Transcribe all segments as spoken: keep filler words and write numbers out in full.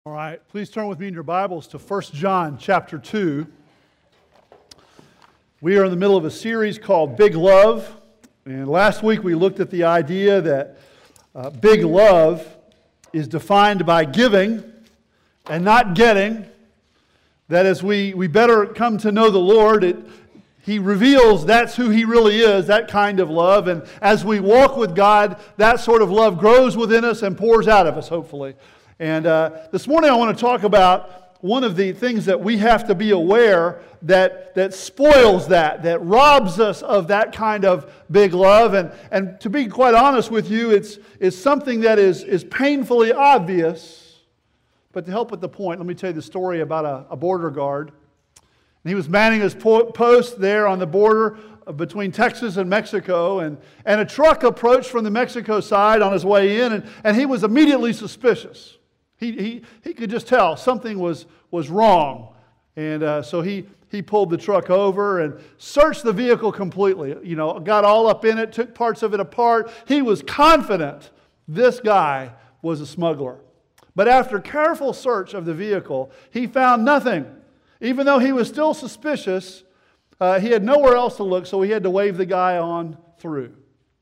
All right, please turn with me in your Bibles to First John chapter two. We are in the middle of a series called Big Love. And last week we looked at the idea that uh, big love is defined by giving and not getting. That as we, we better come to know the Lord, it, He reveals that's who He really is, that kind of love. And as we walk with God, that sort of love grows within us and pours out of us, hopefully. And uh, this morning I want to talk about one of the things that we have to be aware that, that spoils that, that robs us of that kind of big love. And, and to be quite honest with you, it's, it's something that is, is painfully obvious. But to help with the point, let me tell you the story about a, a border guard. And he was manning his po- post there on the border between Texas and Mexico. And, and a truck approached from the Mexico side on his way in, and, and he was immediately suspicious. He, he, he could just tell something was, was wrong. And uh, so he, he pulled the truck over and searched the vehicle completely. You know, got all up in it, took parts of it apart. He was confident this guy was a smuggler. But after careful search of the vehicle, he found nothing. Even though he was still suspicious, uh, he had nowhere else to look, so he had to wave the guy on through.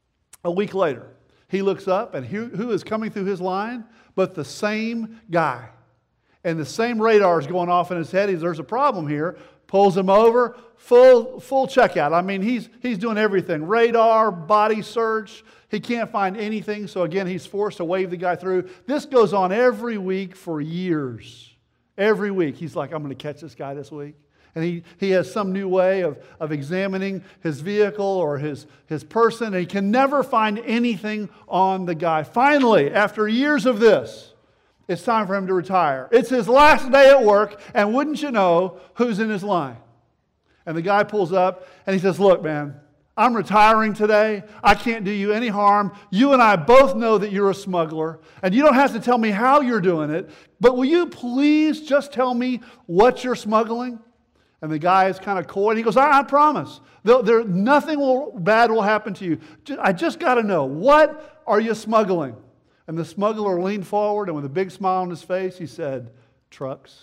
A week later, he looks up, and who, who is coming through his line? But the same guy. And the same radar is going off in his head. He's, there's a problem here. Pulls him over. Full full checkout. I mean, he's, he's doing everything. Radar, body search. He can't find anything. So again, he's forced to wave the guy through. This goes on every week for years. Every week. He's like, I'm going to catch this guy this week. And he, he has some new way of, of examining his vehicle or his, his person. And he can never find anything on the guy. Finally, after years of this, it's time for him to retire. It's his last day at work. And wouldn't you know who's in his line? And the guy pulls up and he says, look, man, I'm retiring today. I can't do you any harm. You and I both know that you're a smuggler. And you don't have to tell me how you're doing it. But will you please just tell me what you're smuggling? And the guy is kind of coy, and he goes, I, I promise. There, there, nothing will, bad will happen to you. I just got to know, what are you smuggling? And the smuggler leaned forward, and with a big smile on his face, he said, trucks.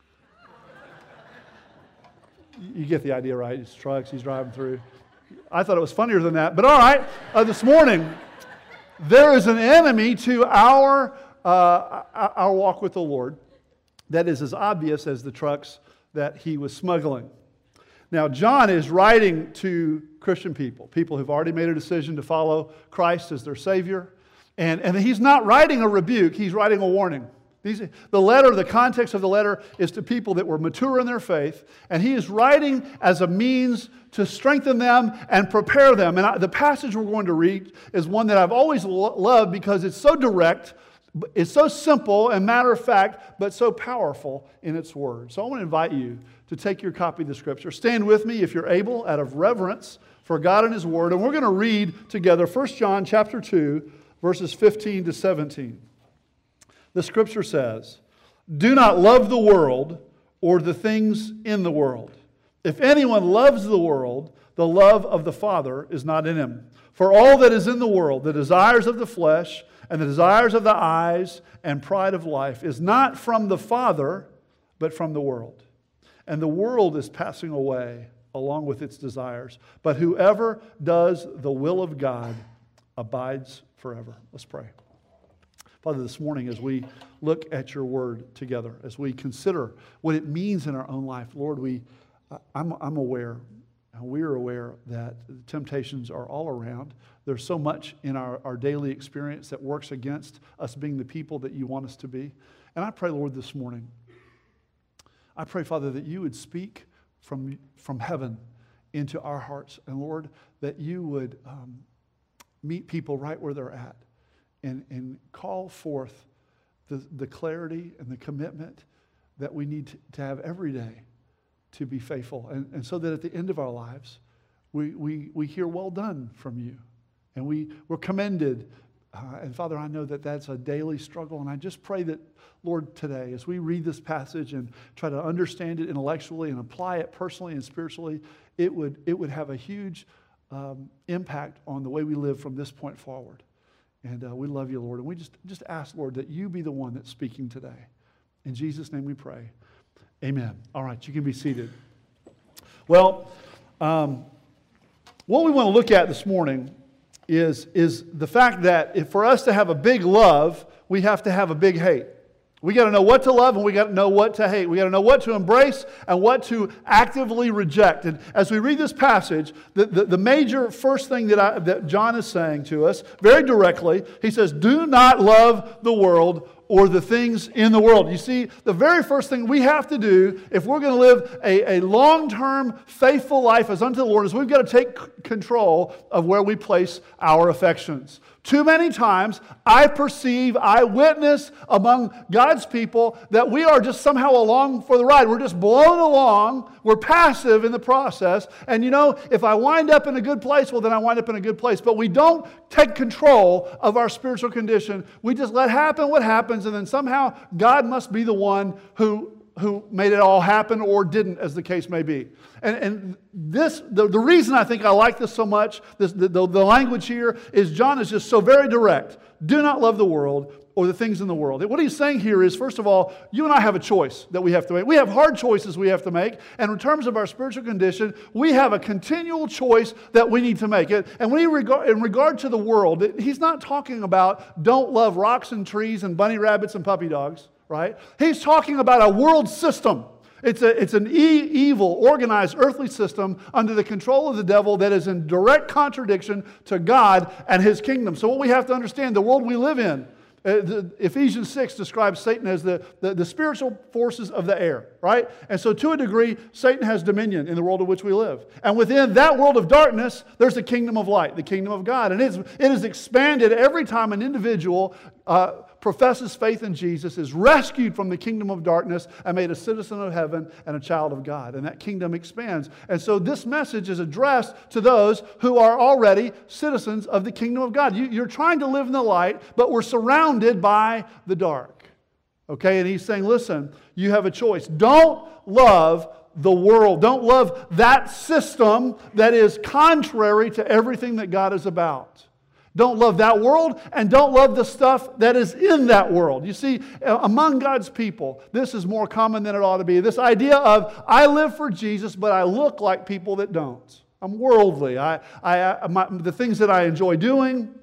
You get the idea, right? It's trucks he's driving through. I thought it was funnier than that. But all right, uh, this morning, there is an enemy to our, uh, our walk with the Lord that is as obvious as the trucks that he was smuggling. Now, John is writing to Christian people, people who've already made a decision to follow Christ as their Savior. And, and he's not writing a rebuke, he's writing a warning. These, the letter, the context of the letter is to people that were mature in their faith, and he is writing as a means to strengthen them and prepare them. And I, the passage we're going to read is one that I've always lo- loved because it's so direct. It's so simple and matter of fact, but so powerful in its words. So I want to invite you to take your copy of the Scripture. Stand with me if you're able, out of reverence for God and His Word. And we're going to read together First John chapter two, verses fifteen to seventeen. The Scripture says, do not love the world or the things in the world. If anyone loves the world, the love of the Father is not in him. For all that is in the world, the desires of the flesh, and the desires of the eyes and pride of life is not from the Father, but from the world. And the world is passing away along with its desires. But whoever does the will of God abides forever. Let's pray. Father, this morning as we look at your word together, as we consider what it means in our own life, Lord, we, I'm, I'm aware, and we're aware that temptations are all around. There's so much in our, our daily experience that works against us being the people that you want us to be. And I pray, Lord, this morning, I pray, Father, that you would speak from, from heaven into our hearts. And Lord, that you would um, meet people right where they're at and, and call forth the, the clarity and the commitment that we need to, to have every day to be faithful. And, and so that at the end of our lives, we, we, we hear well done from you. And we were commended. Uh, and Father, I know that that's a daily struggle. And I just pray that, Lord, today, as we read this passage and try to understand it intellectually and apply it personally and spiritually, it would, it would have a huge um, impact on the way we live from this point forward. And uh, we love you, Lord. And we just, just ask, Lord, that you be the one that's speaking today. In Jesus' name we pray. Amen. All right, you can be seated. Well, um, what we want to look at this morning is, is the fact that if for us to have a big love, we have to have a big hate. We got to know what to love and we got to know what to hate. We got to know what to embrace and what to actively reject. And as we read this passage, the, the, the major first thing that, I, that John is saying to us, very directly, he says, do not love the world or the things in the world. You see, the very first thing we have to do if we're going to live a, a long-term faithful life as unto the Lord is we've got to take c- control of where we place our affections. Too many times, I perceive, I witness among God's people that we are just somehow along for the ride. We're just blown along. We're passive in the process. And you know, if I wind up in a good place, well, then I wind up in a good place. But we don't take control of our spiritual condition. We just let happen what happens, and then somehow God must be the one who who made it all happen or didn't, as the case may be. And, and this, the, the reason I think I like this so much, this, the, the, the language here, is John is just so very direct. Do not love the world or the things in the world. What he's saying here is, first of all, you and I have a choice that we have to make. We have hard choices we have to make. And in terms of our spiritual condition, we have a continual choice that we need to make. And when he regard, in regard to the world, he's not talking about don't love rocks and trees and bunny rabbits and puppy dogs. Right? He's talking about a world system. It's, a, it's an e- evil, organized earthly system under the control of the devil that is in direct contradiction to God and His kingdom. So what we have to understand, the world we live in, uh, the, Ephesians six describes Satan as the, the, the spiritual forces of the air, right? And so to a degree, Satan has dominion in the world in which we live. And within that world of darkness, there's the kingdom of light, the kingdom of God. And it's, it is expanded every time an individual uh, professes faith in Jesus, is rescued from the kingdom of darkness and made a citizen of heaven and a child of God. And that kingdom expands. And so this message is addressed to those who are already citizens of the kingdom of God. You, you're trying to live in the light, but we're surrounded by the dark. Okay, and he's saying, listen, you have a choice. Don't love the world. Don't love that system that is contrary to everything that God is about. Don't love that world, and don't love the stuff that is in that world. You see, among God's people, this is more common than it ought to be. This idea of, I live for Jesus, but I look like people that don't. I'm worldly. I, I, my, the things that I enjoy doing,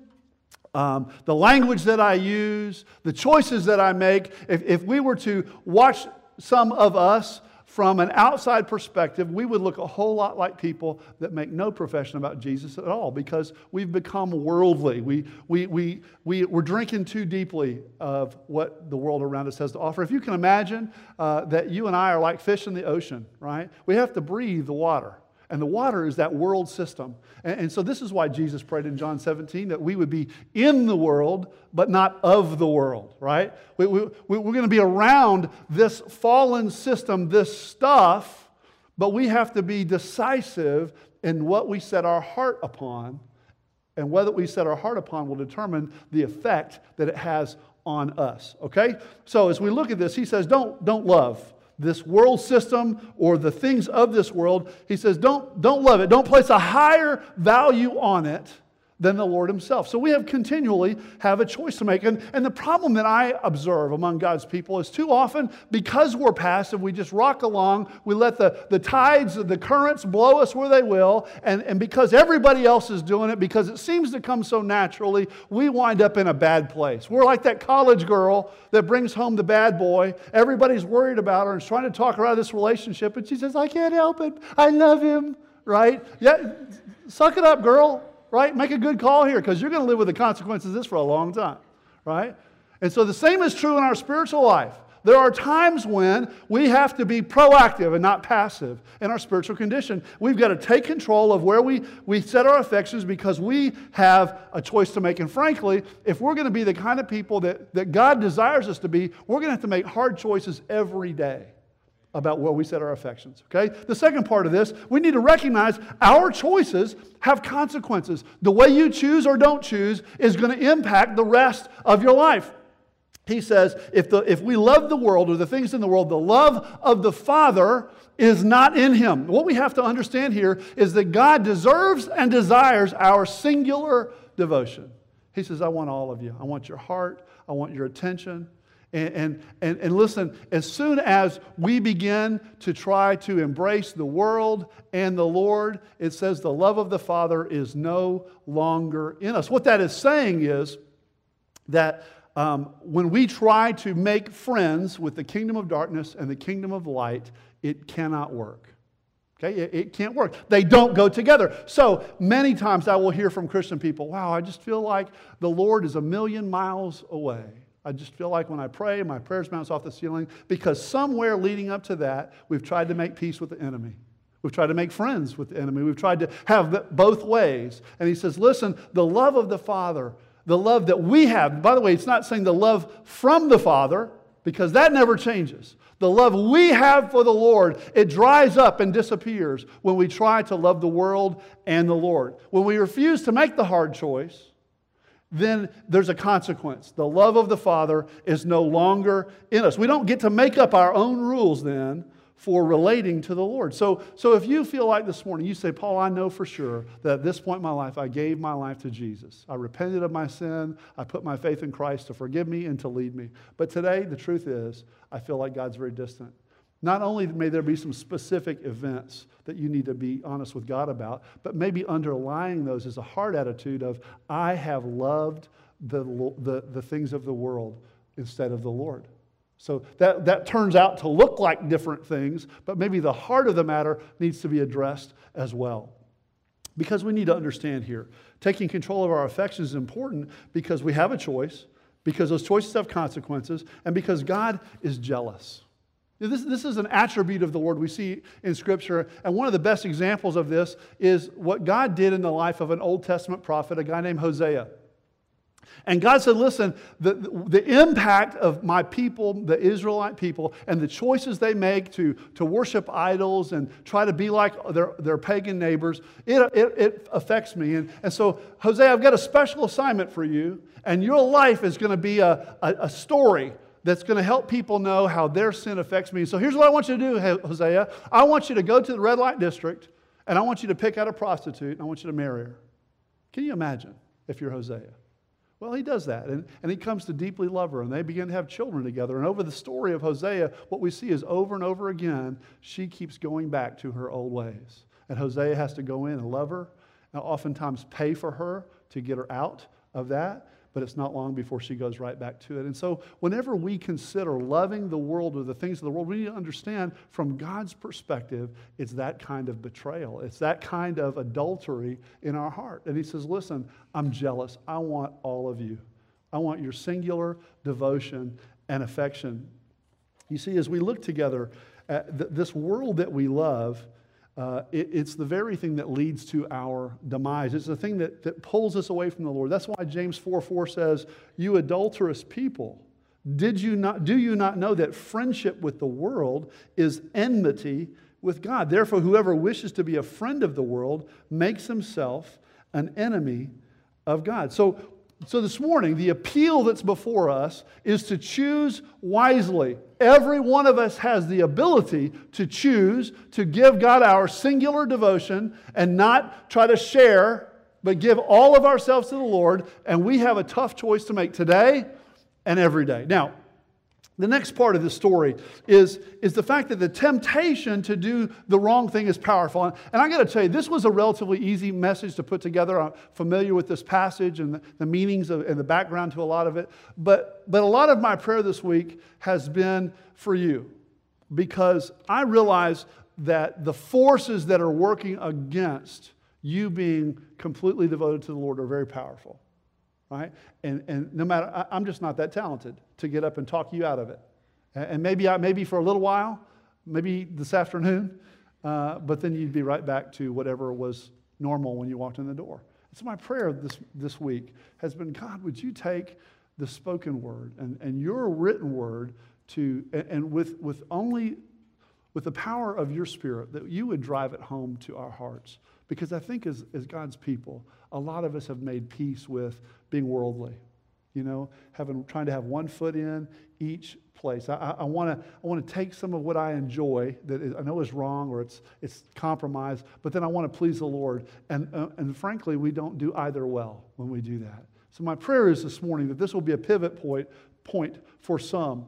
um, the language that I use, the choices that I make. If, if we were to watch some of us from an outside perspective, we would look a whole lot like people that make no profession about Jesus at all, because we've become worldly. We, we, we, we, we're drinking too deeply of what the world around us has to offer. If you can imagine uh, that you and I are like fish in the ocean, right? We have to breathe the water. And the water is that world system. And, and so this is why Jesus prayed in John seventeen that we would be in the world, but not of the world, right? We, we, we're going to be around this fallen system, this stuff, but we have to be decisive in what we set our heart upon. And whether we set our heart upon will determine the effect that it has on us, okay? So as we look at this, he says, don't, don't love this world system or the things of this world. He says, don't, don't love it. Don't place a higher value on it than the Lord Himself. So we have continually have a choice to make. And, and the problem that I observe among God's people is too often, because we're passive, we just rock along, we let the, the tides, the currents blow us where they will, and, and because everybody else is doing it, because it seems to come so naturally, we wind up in a bad place. We're like that college girl that brings home the bad boy. Everybody's worried about her and is trying to talk her out of this relationship, and she says, I can't help it. I love him, right? Yeah, suck it up, girl. Right? Make a good call here, because you're going to live with the consequences of this for a long time. Right? And so the same is true in our spiritual life. There are times when we have to be proactive and not passive in our spiritual condition. We've got to take control of where we, we set our affections, because we have a choice to make. And frankly, if we're going to be the kind of people that, that God desires us to be, we're going to have to make hard choices every day about where we set our affections, okay? The second part of this, we need to recognize our choices have consequences. The way you choose or don't choose is going to impact the rest of your life. He says, if, the, if we love the world or the things in the world, the love of the Father is not in Him. What we have to understand here is that God deserves and desires our singular devotion. He says, I want all of you. I want your heart. I want your attention. And, and, and, and listen, as soon as we begin to try to embrace the world and the Lord, it says the love of the Father is no longer in us. What that is saying is that um, when we try to make friends with the kingdom of darkness and the kingdom of light, it cannot work. Okay, it, it can't work. They don't go together. So many times I will hear from Christian people, wow, I just feel like the Lord is a million miles away. I just feel like when I pray, my prayers bounce off the ceiling because somewhere leading up to that, we've tried to make peace with the enemy. We've tried to make friends with the enemy. We've tried to have both ways. And he says, listen, the love of the Father, the love that we have, by the way, it's not saying the love from the Father, because that never changes. The love we have for the Lord, it dries up and disappears when we try to love the world and the Lord. When we refuse to make the hard choice, then there's a consequence. The love of the Father is no longer in us. We don't get to make up our own rules then for relating to the Lord. So, so if you feel like this morning, you say, Paul, I know for sure that at this point in my life, I gave my life to Jesus. I repented of my sin. I put my faith in Christ to forgive me and to lead me. But today, the truth is, I feel like God's very distant. Not only may there be some specific events that you need to be honest with God about, but maybe underlying those is a heart attitude of, I have loved the, the, the things of the world instead of the Lord. So that, that turns out to look like different things, but maybe the heart of the matter needs to be addressed as well. Because we need to understand here, taking control of our affections is important because we have a choice, because those choices have consequences, and because God is jealous. This, this is an attribute of the Lord we see in Scripture, and one of the best examples of this is what God did in the life of an Old Testament prophet, a guy named Hosea. And God said, listen, the, the impact of my people, the Israelite people, and the choices they make to, to worship idols and try to be like their, their pagan neighbors, it, it, it affects me. And, and so, Hosea, I've got a special assignment for you, and your life is going to be a, a, a story that's going to help people know how their sin affects me. So here's what I want you to do, Hosea. I want you to go to the red light district, and I want you to pick out a prostitute, and I want you to marry her. Can you imagine if you're Hosea? Well, he does that, and, and he comes to deeply love her, and they begin to have children together. And over the story of Hosea, what we see is over and over again, she keeps going back to her old ways. And Hosea has to go in and love her, and oftentimes pay for her to get her out of that. But it's not long before she goes right back to it. And so whenever we consider loving the world or the things of the world, we need to understand from God's perspective, it's that kind of betrayal. It's that kind of adultery in our heart. And he says, listen, I'm jealous. I want all of you. I want your singular devotion and affection. You see, as we look together at th- this world that we love, Uh, it, it's the very thing that leads to our demise. It's the thing that, that pulls us away from the Lord. That's why James four four says, you adulterous people, did you not, do you not know that friendship with the world is enmity with God? Therefore, whoever wishes to be a friend of the world makes himself an enemy of God. So, So this morning, the appeal that's before us is to choose wisely. Every one of us has the ability to choose to give God our singular devotion and not try to share, but give all of ourselves to the Lord. And we have a tough choice to make today and every day. Now, the next part of the story is, is the fact that the temptation to do the wrong thing is powerful. And I got to tell you, this was a relatively easy message to put together. I'm familiar with this passage and the, the meanings of, and the background to a lot of it. But, but a lot of my prayer this week has been for you, because I realize that the forces that are working against you being completely devoted to the Lord are very powerful. Right? And, and no matter, I, I'm just not that talented to get up and talk you out of it. And maybe I, maybe for a little while, maybe this afternoon, uh, but then you'd be right back to whatever was normal when you walked in the door. So my prayer this, this week has been, God, would you take the spoken word and, and your written word to, and, and with, with only, with the power of your Spirit, that you would drive it home to our hearts. Because I think as, as God's people, a lot of us have made peace with being worldly, you know, having trying to have one foot in each place. I, I want to I want to take some of what I enjoy that is, I know is wrong or it's it's compromised, but then I want to please the Lord. And uh, and frankly, we don't do either well when we do that. So my prayer is this morning that this will be a pivot point point for some.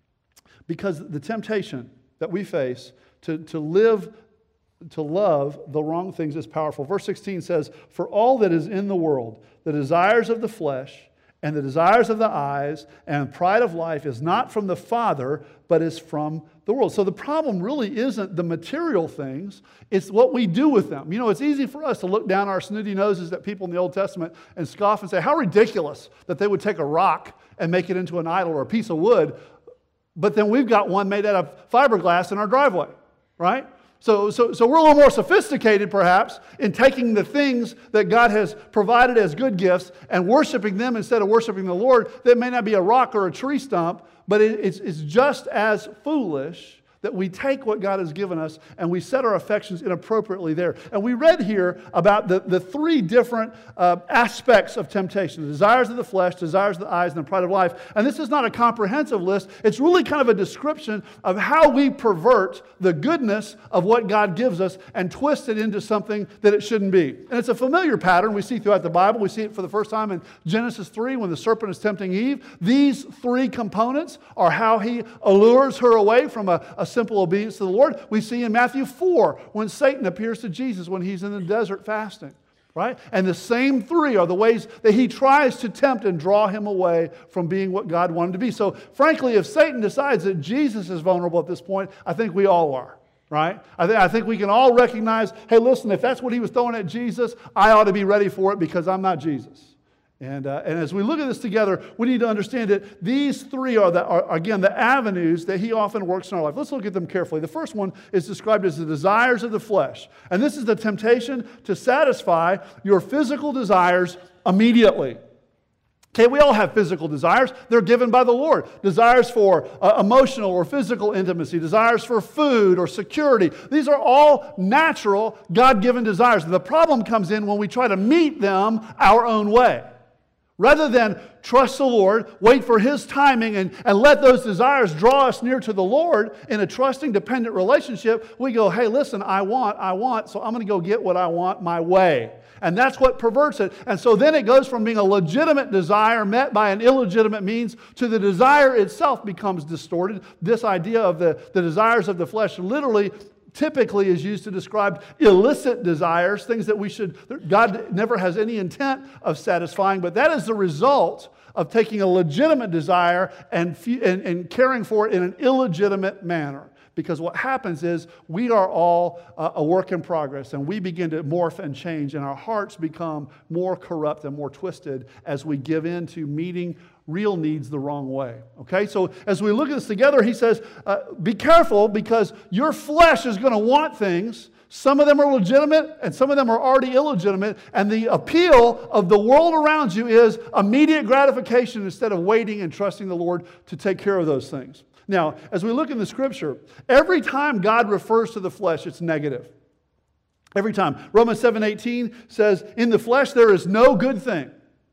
Because the temptation that we face to, to live, to love the wrong things is powerful. Verse sixteen says, "For all that is in the world, the desires of the flesh and the desires of the eyes and pride of life is not from the Father, but is from the world." So the problem really isn't the material things, it's what we do with them. You know, it's easy for us to look down our snooty noses at people in the Old Testament and scoff and say, how ridiculous that they would take a rock and make it into an idol or a piece of wood, but then we've got one made out of fiberglass in our driveway, right? So, so, so we're a little more sophisticated, perhaps, in taking the things that God has provided as good gifts and worshiping them instead of worshiping the Lord. That may not be a rock or a tree stump, but it, it's, it's just as foolish that we take what God has given us and we set our affections inappropriately there. And we read here about the, the three different uh, aspects of temptation. The desires of the flesh, desires of the eyes, and the pride of life. And this is not a comprehensive list. It's really kind of a description of how we pervert the goodness of what God gives us and twist it into something that it shouldn't be. And it's a familiar pattern we see throughout the Bible. We see it for the first time in Genesis three when the serpent is tempting Eve. These three components are how he allures her away from a, a simple obedience to the Lord. We see in Matthew four when Satan appears to Jesus when he's in the desert fasting, right? And the same three are the ways that he tries to tempt and draw him away from being what God wanted him to be. So frankly, if Satan decides that Jesus is vulnerable at this point, I think we all are, right? I, th- I think we can all recognize, hey, listen, if that's what he was throwing at Jesus, I ought to be ready for it because I'm not Jesus. And, uh, and as we look at this together, we need to understand that these three are, the, are, again, the avenues that he often works in our life. Let's look at them carefully. The first one is described as the desires of the flesh. And this is the temptation to satisfy your physical desires immediately. Okay, we all have physical desires. They're given by the Lord. Desires for uh, emotional or physical intimacy. Desires for food or security. These are all natural, God-given desires. The problem comes in when we try to meet them our own way. Rather than trust the Lord, wait for His timing, and, and let those desires draw us near to the Lord in a trusting, dependent relationship, we go, hey, listen, I want, I want, so I'm going to go get what I want my way. And that's what perverts it. And so then it goes from being a legitimate desire met by an illegitimate means to the desire itself becomes distorted. This idea of the, the desires of the flesh literally typically is used to describe illicit desires, things that we should, God never has any intent of satisfying, but that is the result of taking a legitimate desire and, and, and caring for it in an illegitimate manner. Because what happens is we are all uh, a work in progress, and we begin to morph and change, and our hearts become more corrupt and more twisted as we give in to meeting real needs the wrong way. Okay, so as we look at this together, he says, uh, be careful because your flesh is going to want things. Some of them are legitimate and some of them are already illegitimate. And the appeal of the world around you is immediate gratification instead of waiting and trusting the Lord to take care of those things. Now, as we look in the Scripture, every time God refers to the flesh, it's negative. Every time. Romans seven eighteen says, in the flesh there is no good thing.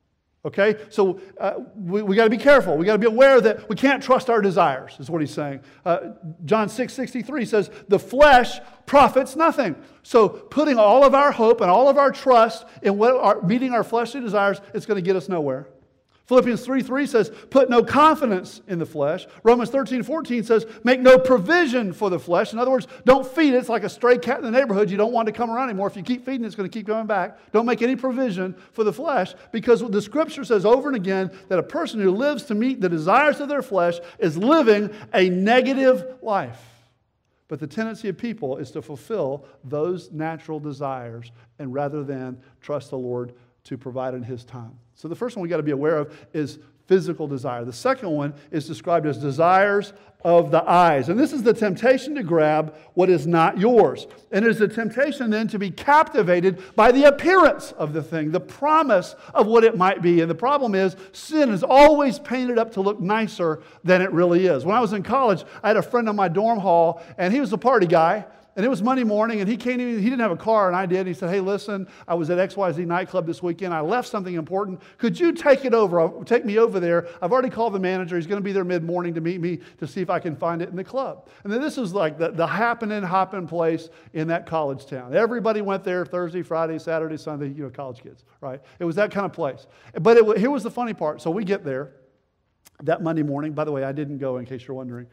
Okay, so uh, we, we got to be careful. We got to be aware that we can't trust our desires, is what he's saying. Uh, John six sixty-three says, the flesh profits nothing. So putting all of our hope and all of our trust in what our, meeting our fleshly desires, it's going to get us nowhere. Philippians three three says, put no confidence in the flesh. Romans thirteen fourteen says, make no provision for the flesh. In other words, don't feed it. It's like a stray cat in the neighborhood. You don't want to come around anymore. If you keep feeding it, it's going to keep coming back. Don't make any provision for the flesh, because the Scripture says over and again that a person who lives to meet the desires of their flesh is living a negative life. But the tendency of people is to fulfill those natural desires and rather than trust the Lord to provide in His time. So the first one we got to be aware of is physical desire. The second one is described as desires of the eyes. And this is the temptation to grab what is not yours. And it is the temptation then to be captivated by the appearance of the thing, the promise of what it might be. And the problem is sin is always painted up to look nicer than it really is. When I was in college, I had a friend on my dorm hall, and he was a party guy. And it was Monday morning, and he came in, he didn't have a car, and I did. He said, hey, listen, I was at X Y Z nightclub this weekend. I left something important. Could you take it over? Take me over there. I've already called the manager. He's going to be there mid-morning to meet me to see if I can find it in the club. And then this was like the, the happening, hopping place in that college town. Everybody went there Thursday, Friday, Saturday, Sunday, you know, college kids, right? It was that kind of place. But it, here was the funny part. So we get there. that Monday morning. By the way, I didn't go, in case you're wondering.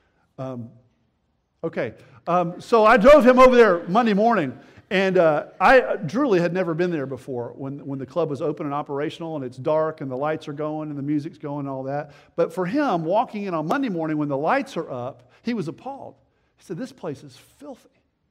Um, okay, um, so I drove him over there Monday morning, and uh, I truly had never been there before when, when the club was open and operational, and it's dark, and the lights are going, and the music's going, and all that. But for him, walking in on Monday morning when the lights are up, he was appalled. He said, "This place is filthy.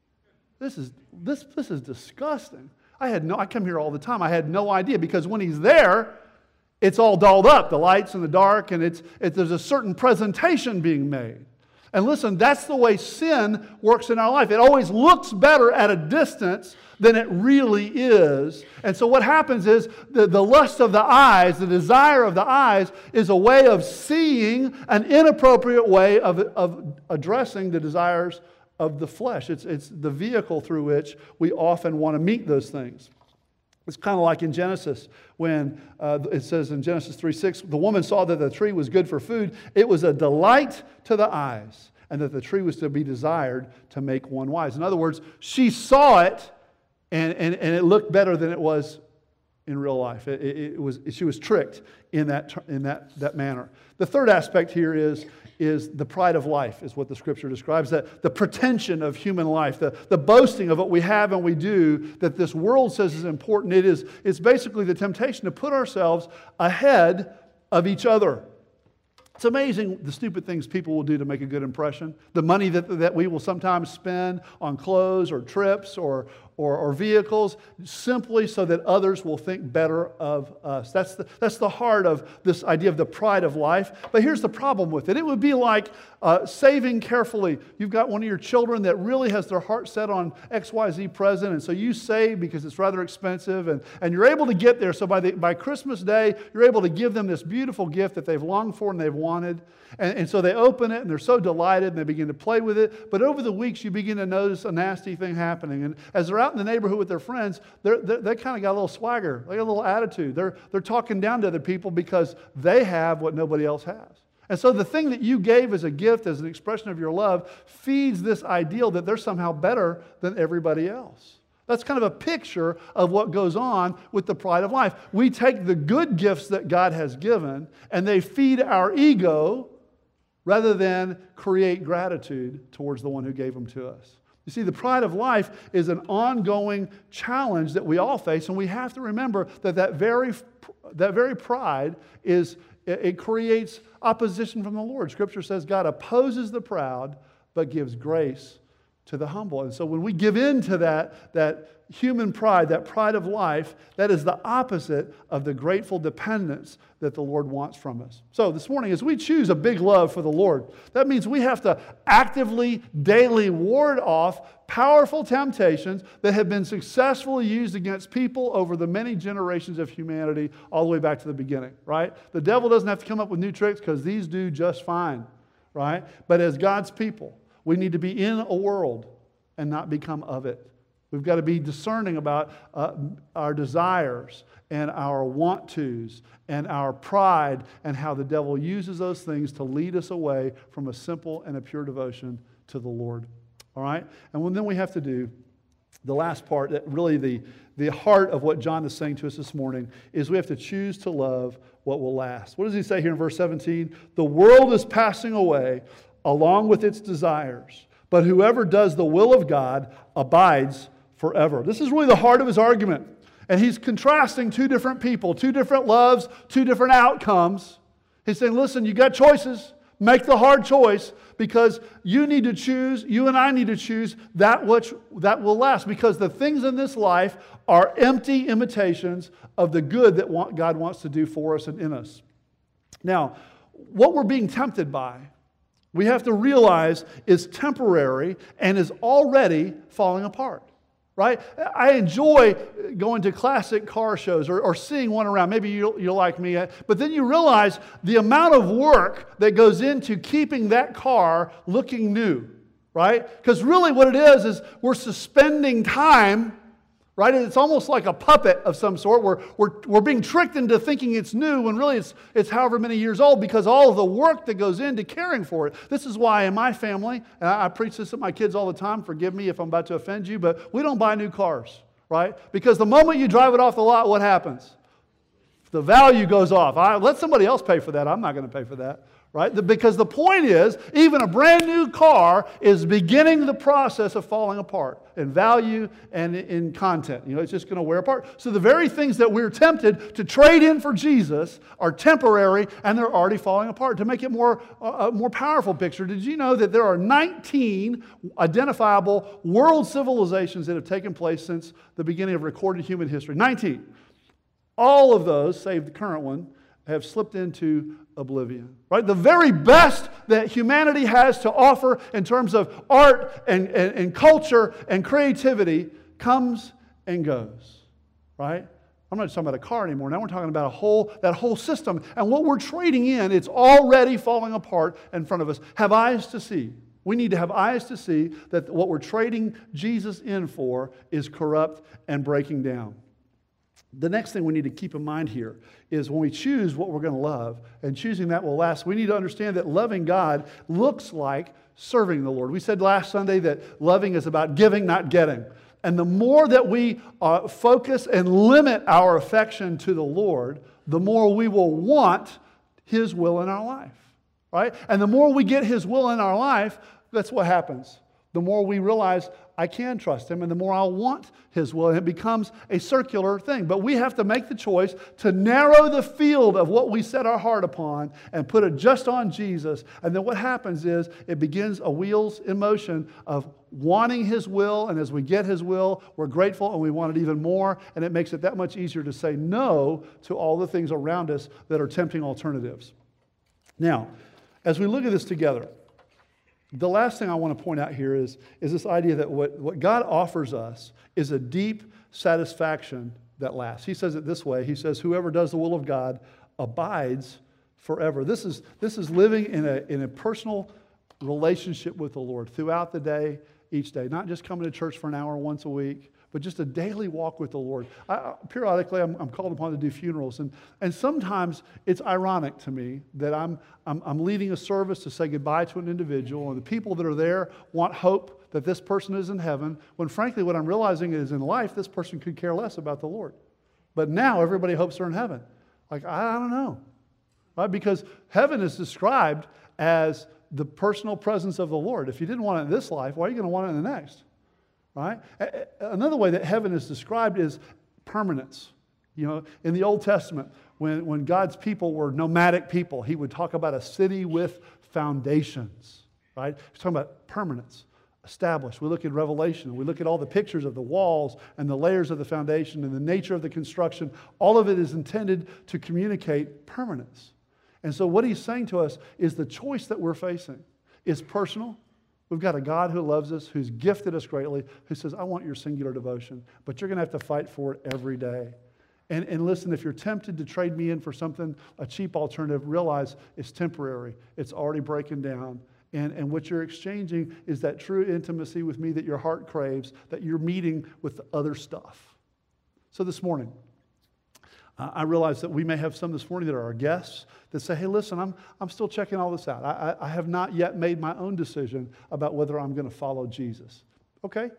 This is this this is disgusting." I had no. I come here all the time. I had no idea, because when he's there, it's all dolled up, the lights and the dark, and it's, it, there's a certain presentation being made. And listen, that's the way sin works in our life. It always looks better at a distance than it really is. And so what happens is the, the lust of the eyes, the desire of the eyes, is a way of seeing an inappropriate way of, of addressing the desires of the flesh. It's, it's the vehicle through which we often want to meet those things. It's kind of like in Genesis when uh, it says in Genesis three six, the woman saw that the tree was good for food. It was a delight to the eyes, and that the tree was to be desired to make one wise. In other words, she saw it, and, and, and it looked better than it was in real life. It, it, it was, she was tricked in that, in that, that manner. The third aspect here is, is the pride of life, is what the Scripture describes, that the pretension of human life, the, the boasting of what we have and we do, that this world says is important. It is, it's basically the temptation to put ourselves ahead of each other. It's amazing the stupid things people will do to make a good impression. The money that, that we will sometimes spend on clothes or trips or, or, or vehicles, simply so that others will think better of us. That's the, that's the heart of this idea of the pride of life. But here's the problem with it. It would be like uh, saving carefully. You've got one of your children that really has their heart set on X Y Z present, and so you save because it's rather expensive, and, and you're able to get there. So by, the, by Christmas Day, you're able to give them this beautiful gift that they've longed for and they've wanted. And, and so they open it and they're so delighted and they begin to play with it. But over the weeks, you begin to notice a nasty thing happening. And as they're out in the neighborhood with their friends, they're, they're, they kind of got a little swagger. They got a little attitude. They're, they're talking down to other people because they have what nobody else has. And so the thing that you gave as a gift, as an expression of your love, feeds this ideal that they're somehow better than everybody else. That's kind of a picture of what goes on with the pride of life. We take the good gifts that God has given and they feed our ego rather than create gratitude towards the one who gave them to us. You see, the pride of life is an ongoing challenge that we all face, and we have to remember that that very, that very pride is, it creates opposition from the Lord. Scripture says God opposes the proud, but gives grace to the humble. And so when we give in to that, that human pride, that pride of life, that is the opposite of the grateful dependence that the Lord wants from us. So this morning, as we choose a big love for the Lord, that means we have to actively, daily ward off powerful temptations that have been successfully used against people over the many generations of humanity all the way back to the beginning, right? The devil doesn't have to come up with new tricks because these do just fine, right? But as God's people, we need to be in a world and not become of it. We've got to be discerning about uh, our desires and our want-tos and our pride and how the devil uses those things to lead us away from a simple and a pure devotion to the Lord. All right? And then we have to do the last part, that really the, the heart of what John is saying to us this morning, is we have to choose to love what will last. What does he say here in verse seventeen? The world is passing away along with its desires, but whoever does the will of God abides forever. This is really the heart of his argument. And he's contrasting two different people, two different loves, two different outcomes. He's saying, listen, you got choices. Make the hard choice, because you need to choose, you and I need to choose that which that will last, because the things in this life are empty imitations of the good that God wants to do for us and in us. Now, what we're being tempted by, we have to realize is temporary and is already falling apart. Right? I enjoy going to classic car shows or, or seeing one around. Maybe you're, you're like me. But then you realize the amount of work that goes into keeping that car looking new. Right? Because really what it is is we're suspending time. Right? It's almost like a puppet of some sort. We're, we're, we're being tricked into thinking it's new when really it's, it's however many years old, because all of the work that goes into caring for it. This is why in my family, and I, I preach this to my kids all the time, forgive me if I'm about to offend you, but we don't buy new cars, right? Because the moment you drive it off the lot, what happens? The value goes off. I, let somebody else pay for that. I'm not going to pay for that. Right? The, because the point is, even a brand new car is beginning the process of falling apart in value and in content. You know, it's just going to wear apart. So the very things that we're tempted to trade in for Jesus are temporary, and they're already falling apart. To make it more uh, a more powerful picture, did you know that there are nineteen identifiable world civilizations that have taken place since the beginning of recorded human history? nineteen. All of those, save the current one, have slipped into oblivion. Right? The very best that humanity has to offer in terms of art and, and, and culture and creativity comes and goes. Right? I'm not just talking about a car anymore. Now we're talking about a whole that whole system. And what we're trading in, it's already falling apart in front of us. Have eyes to see. We need to have eyes to see that what we're trading Jesus in for is corrupt and breaking down. The next thing we need to keep in mind here is when we choose what we're going to love, and choosing that will last, we need to understand that loving God looks like serving the Lord. We said last Sunday that loving is about giving, not getting. And the more that we uh, focus and limit our affection to the Lord, the more we will want His will in our life. Right? And the more we get His will in our life, that's what happens. The more we realize I can trust Him, and the more I'll want His will. And it becomes a circular thing. But we have to make the choice to narrow the field of what we set our heart upon and put it just on Jesus. And then what happens is it begins a wheels in motion of wanting His will. And as we get His will, we're grateful and we want it even more. And it makes it that much easier to say no to all the things around us that are tempting alternatives. Now, as we look at this together, the last thing I want to point out here is, is this idea that what, what God offers us is a deep satisfaction that lasts. He says it this way. He says, whoever does the will of God abides forever. This is, this is living in a, in a personal relationship with the Lord throughout the day, each day. Not just coming to church for an hour once a week, but just a daily walk with the Lord. I, periodically, I'm, I'm called upon to do funerals, and, and sometimes it's ironic to me that I'm, I'm, I'm leading a service to say goodbye to an individual, and the people that are there want hope that this person is in heaven, when frankly what I'm realizing is in life, this person could care less about the Lord. But now everybody hopes they're in heaven. Like, I, I don't know. Right? Because heaven is described as the personal presence of the Lord. If you didn't want it in this life, why are you going to want it in the next? Right? Another way that heaven is described is permanence. You know, in the Old Testament, when, when God's people were nomadic people, He would talk about a city with foundations. Right? He's talking about permanence, established. We look at Revelation. We look at all the pictures of the walls and the layers of the foundation and the nature of the construction. All of it is intended to communicate permanence. And so what He's saying to us is the choice that we're facing is personal. We've got a God who loves us, who's gifted us greatly, who says, I want your singular devotion, but you're going to have to fight for it every day. And, and listen, if you're tempted to trade me in for something, a cheap alternative, realize it's temporary. It's already breaking down. And, and what you're exchanging is that true intimacy with me that your heart craves, that you're meeting with the other stuff. So this morning, uh, I realize that we may have some this morning that are our guests that say, hey, listen, I'm, I'm still checking all this out. I, I, I have not yet made my own decision about whether I'm going to follow Jesus. Okay?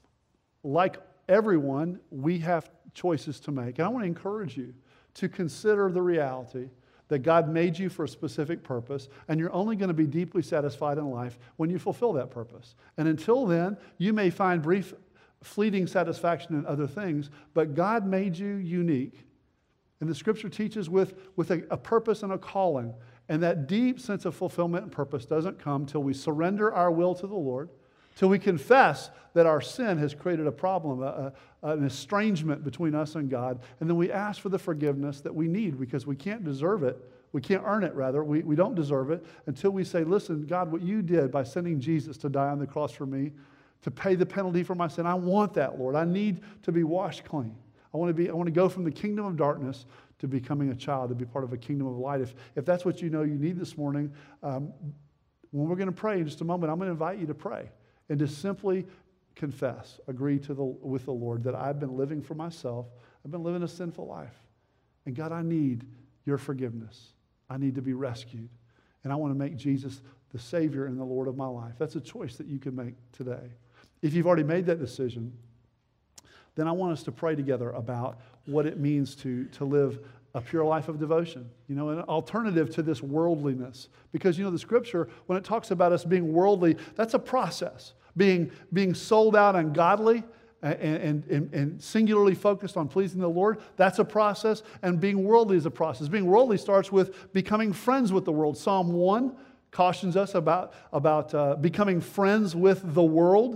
Like everyone, we have choices to make. And I want to encourage you to consider the reality that God made you for a specific purpose, and you're only going to be deeply satisfied in life when you fulfill that purpose. And until then, you may find brief, fleeting satisfaction in other things, but God made you unique. And the Scripture teaches with, with a, a purpose and a calling. And that deep sense of fulfillment and purpose doesn't come till we surrender our will to the Lord, till we confess that our sin has created a problem, a, a, an estrangement between us and God, and then we ask for the forgiveness that we need because we can't deserve it. We can't earn it, rather. We, we don't deserve it until we say, listen, God, what you did by sending Jesus to die on the cross for me, to pay the penalty for my sin, I want that, Lord. I need to be washed clean. I want to be. I want to go from the kingdom of darkness to becoming a child, to be part of a kingdom of light. If, if that's what you know you need this morning, um, when we're going to pray in just a moment, I'm going to invite you to pray and to simply confess, agree to the, with the Lord that I've been living for myself. I've been living a sinful life. And God, I need your forgiveness. I need to be rescued. And I want to make Jesus the Savior and the Lord of my life. That's a choice that you can make today. If you've already made that decision, then I want us to pray together about what it means to, to live a pure life of devotion, you know, an alternative to this worldliness. Because, you know, the Scripture, when it talks about us being worldly, that's a process. Being, being sold out and godly and, and, and singularly focused on pleasing the Lord, that's a process. And being worldly is a process. Being worldly starts with becoming friends with the world. Psalm one cautions us about, about uh, becoming friends with the world.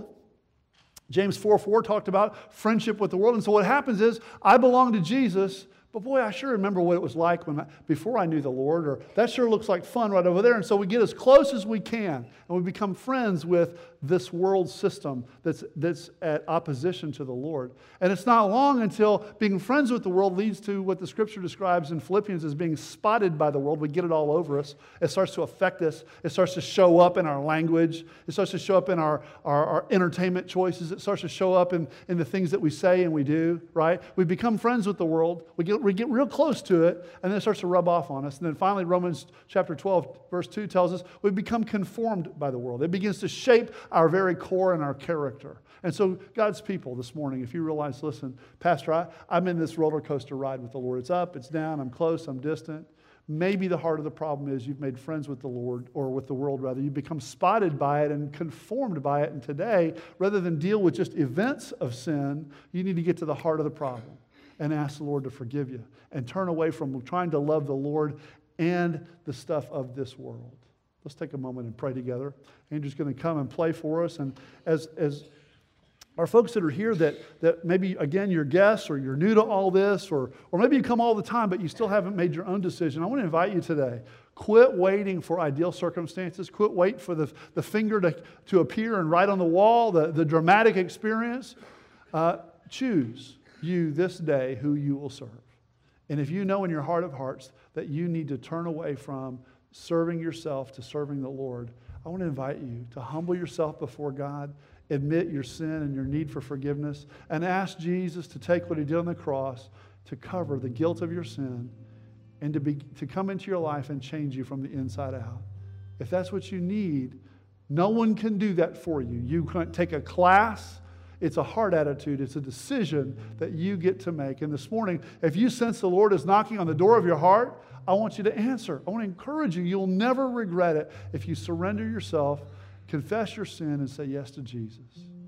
James four four talked about friendship with the world. And so what happens is, I belong to Jesus, but boy, I sure remember what it was like when I, before I knew the Lord, or that sure looks like fun right over there. And so we get as close as we can, and we become friends with this world system that's, that's at opposition to the Lord. And it's not long until being friends with the world leads to what the Scripture describes in Philippians as being spotted by the world. We get it all over us. It starts to affect us. It starts to show up in our language. It starts to show up in our, our, our entertainment choices. It starts to show up in, in the things that we say and we do, right? We become friends with the world. We get, we get real close to it, and then it starts to rub off on us. And then finally, Romans chapter twelve, verse two tells us we become conformed by the world. It begins to shape our very core and our character. And so God's people this morning, if you realize, listen, Pastor, I, I'm in this roller coaster ride with the Lord. It's up, it's down, I'm close, I'm distant. Maybe the heart of the problem is you've made friends with the Lord, or with the world rather. You've become spotted by it and conformed by it. And today, rather than deal with just events of sin, you need to get to the heart of the problem and ask the Lord to forgive you and turn away from trying to love the Lord and the stuff of this world. Let's take a moment and pray together. Andrew's going to come and play for us. And as, as our folks that are here that, that maybe, again, you're guests or you're new to all this, or, or maybe you come all the time but you still haven't made your own decision, I want to invite you today. Quit waiting for ideal circumstances. Quit waiting for the, the finger to, to appear and write on the wall, the, the dramatic experience. Uh, choose you this day who you will serve. And if you know in your heart of hearts that you need to turn away from serving yourself to serving the Lord, I want to invite you to humble yourself before God, admit your sin and your need for forgiveness, and ask Jesus to take what He did on the cross to cover the guilt of your sin and to, be, to come into your life and change you from the inside out. If that's what you need, no one can do that for you. You can't take a class. It's a heart attitude. It's a decision that you get to make. And this morning, if you sense the Lord is knocking on the door of your heart, I want you to answer. I want to encourage you. You'll never regret it if you surrender yourself, confess your sin, and say yes to Jesus.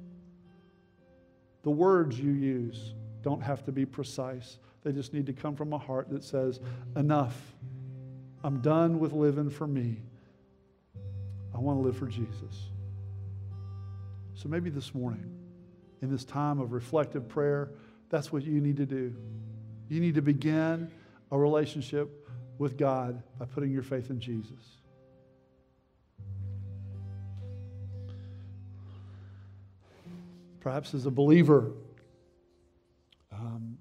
The words you use don't have to be precise. They just need to come from a heart that says, enough. I'm done with living for me. I want to live for Jesus. So maybe this morning, in this time of reflective prayer, that's what you need to do. You need to begin a relationship with God by putting your faith in Jesus. Perhaps as a believer, um,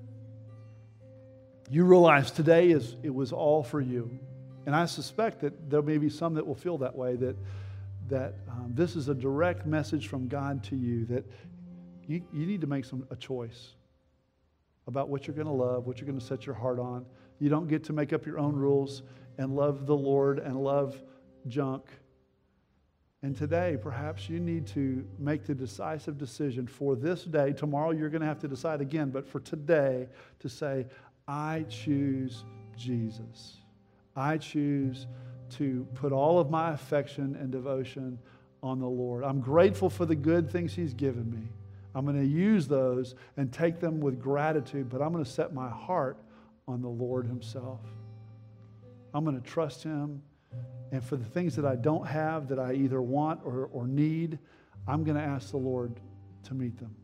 you realize today is it was all for you. And I suspect that there may be some that will feel that way, that, that um, this is a direct message from God to you, that you, you need to make some, a choice about what you're going to love, what you're going to set your heart on. You don't get to make up your own rules and love the Lord and love junk. And today, perhaps you need to make the decisive decision for this day. Tomorrow, you're going to have to decide again. But for today, to say, I choose Jesus. I choose to put all of my affection and devotion on the Lord. I'm grateful for the good things He's given me. I'm going to use those and take them with gratitude, but I'm going to set my heart on the Lord Himself. I'm going to trust Him. And for the things that I don't have, that I either want or, or need, I'm going to ask the Lord to meet them.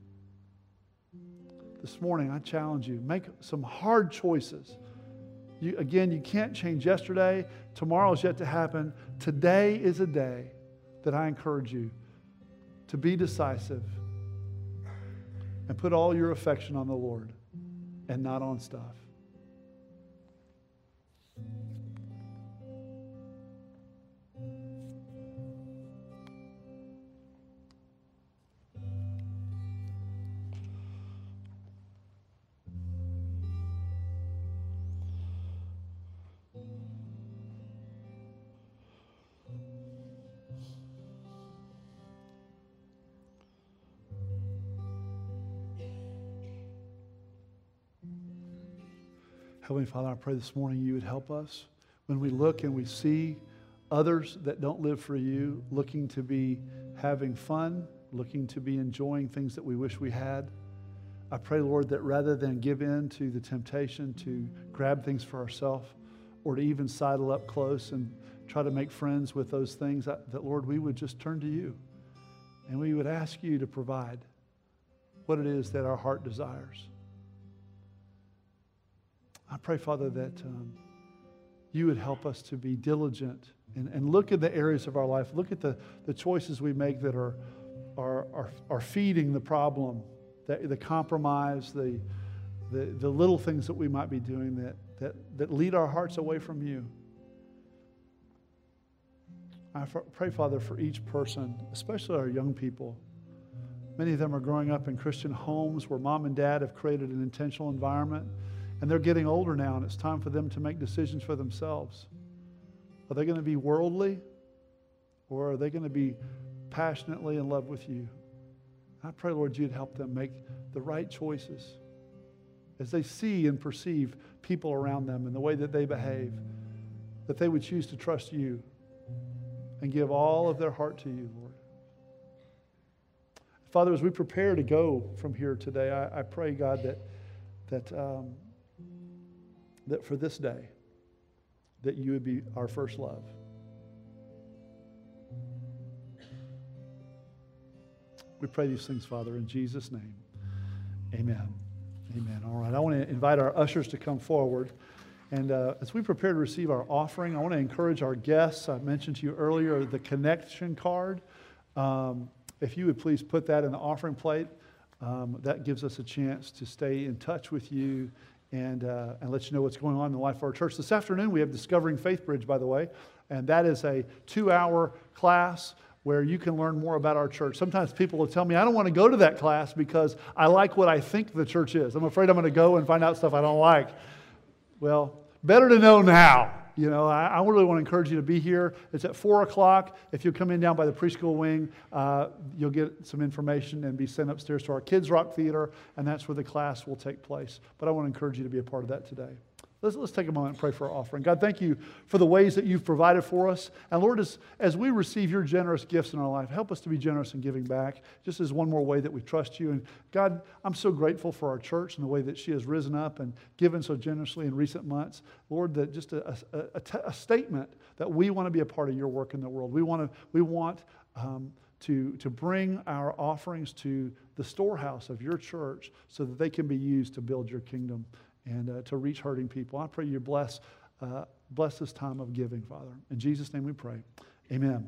This morning, I challenge you, make some hard choices. You, again, you can't change yesterday. Tomorrow is yet to happen. Today is a day that I encourage you to be decisive and put all your affection on the Lord and not on stuff. Heavenly Father, I pray this morning you would help us when we look and we see others that don't live for you, looking to be having fun, looking to be enjoying things that we wish we had. I pray, Lord, that rather than give in to the temptation to grab things for ourselves or to even sidle up close and try to make friends with those things, that, that, Lord, we would just turn to you and we would ask you to provide what it is that our heart desires. I pray, Father, that um, you would help us to be diligent and, and look at the areas of our life, look at the, the choices we make that are, are, are, are feeding the problem, the, the compromise, the, the, the little things that we might be doing that, that, that lead our hearts away from you. I pray, Father, for each person, especially our young people. Many of them are growing up in Christian homes where mom and dad have created an intentional environment, and they're getting older now, and it's time for them to make decisions for themselves. Are they going to be worldly, or are they going to be passionately in love with you? I pray, Lord, you'd help them make the right choices as they see and perceive people around them and the way that they behave, that they would choose to trust you and give all of their heart to you, Lord. Father, as we prepare to go from here today, I, I pray, God, that that um, that for this day, that you would be our first love. We pray these things, Father, in Jesus' name. Amen. Amen. All right, I want to invite our ushers to come forward. And uh, as we prepare to receive our offering, I want to encourage our guests. I mentioned to you earlier the connection card. Um, if you would please put that in the offering plate, um, that gives us a chance to stay in touch with you and, uh, and let you know what's going on in the life of our church. This afternoon we have Discovering Faith Bridge, by the way, and that is a two-hour class where you can learn more about our church. Sometimes people will tell me, I don't want to go to that class because I like what I think the church is. I'm afraid I'm going to go and find out stuff I don't like. Well, better to know now. You know, I, I really want to encourage you to be here. It's at four o'clock. If you come in down by the preschool wing, uh, you'll get some information and be sent upstairs to our Kids Rock Theater, and that's where the class will take place. But I want to encourage you to be a part of that today. Let's, let's take a moment and pray for our offering. God, thank you for the ways that you've provided for us. And Lord, as, as we receive your generous gifts in our life, help us to be generous in giving back, just as one more way that we trust you. And God, I'm so grateful for our church and the way that she has risen up and given so generously in recent months. Lord, that just a, a, a, t- a statement that we want to be a part of your work in the world. We want to, we want um, to, to bring our offerings to the storehouse of your church so that they can be used to build your kingdom and uh, to reach hurting people. I pray you bless, uh, bless this time of giving, Father. In Jesus' name we pray. Amen.